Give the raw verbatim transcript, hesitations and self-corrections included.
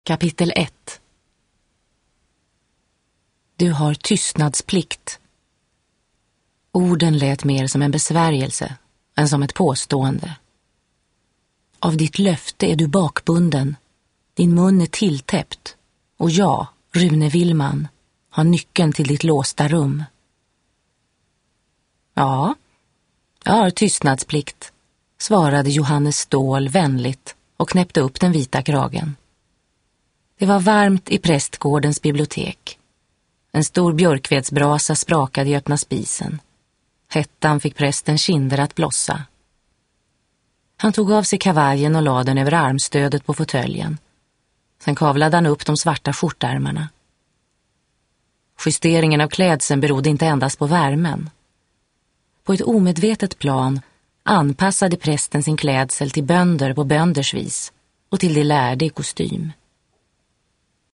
Kapitel ett. Du har tystnadsplikt. Orden lät mer som en besvärjelse än som ett påstående. Av ditt löfte är du bakbunden, din mun är tilltäppt och jag, Rune Willman, har nyckeln till ditt låsta rum. Ja, jag har tystnadsplikt, svarade Johannes Ståhl vänligt och knäppte upp den vita kragen. Det var varmt i prästgårdens bibliotek. En stor björkvedsbrasa sprakade i öppna spisen. Hettan fick prästen kinder att blossa. Han tog av sig kavajen och lade den över armstödet på fåtöljen. Sen kavlade han upp de svarta skjortärmarna. Justeringen av klädseln berodde inte endast på värmen. På ett omedvetet plan anpassade prästen sin klädsel till bönder på bönders vis och till de lärde i kostym.